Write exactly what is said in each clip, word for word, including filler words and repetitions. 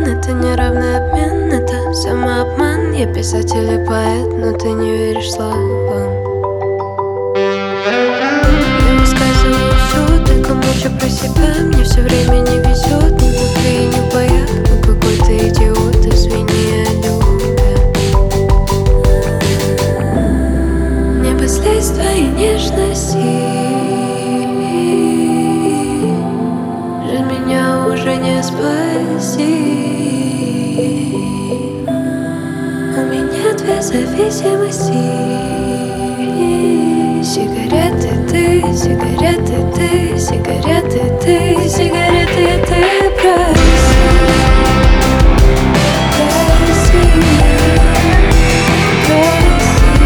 роман, это неравный обмен, это самообман. Я писатель и поэт, но ты не веришь словам. Я высказываю все, только молча про себя. Мне все время не везет, ни души и ни боят. Ну какой ты идиот, извини, я любя. Мне бы слезть с твоей нежности. Жизнь меня уже не спасти. У меня две зависимости: сигареты ты, сигареты ты, сигареты ты, сигареты ты, прости, прости, прости.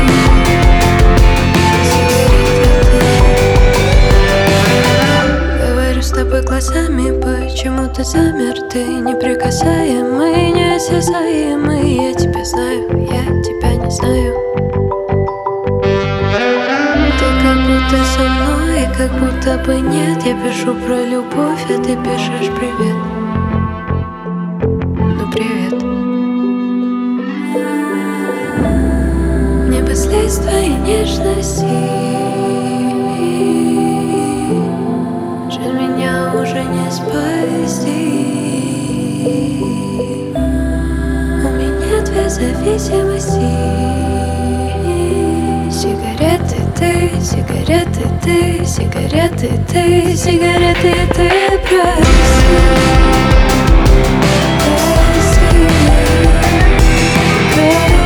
Говорю с тобой глазами, почему ты замер? Ты неприкасаемый, неосязаемый. Я тебя знаю, я тебя не знаю. Ты как будто со мной, как будто бы нет. Я пишу про любовь, а ты пишешь привет. Ну привет. Мне бы слезть с твоей нежности. Жизнь меня уже не спасти. У меня две зависимости: сигареты ты, сигареты ты, сигареты ты, сигареты ты, прости, прости, прости.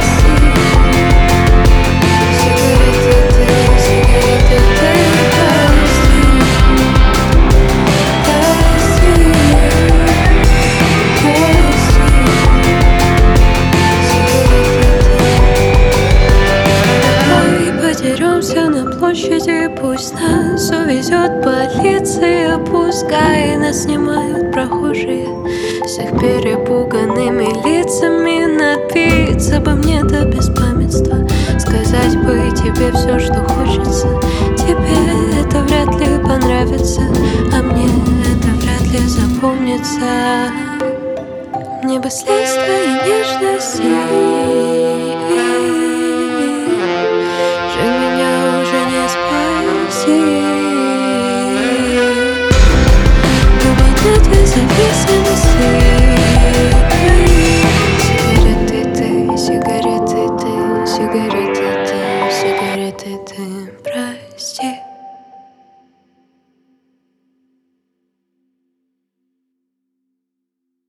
Деремся на площади, пусть нас увезет полиция, пускай нас снимают прохожие с их перепуганными лицами. Напиться бы мне до беспамятства, сказать бы тебе все, что хочется. Тебе это вряд ли понравится, а мне это вряд ли запомнится. Мне бы слезть с твоей нежности. Сигареты ты, сигареты ты, сигареты ты, сигареты ты.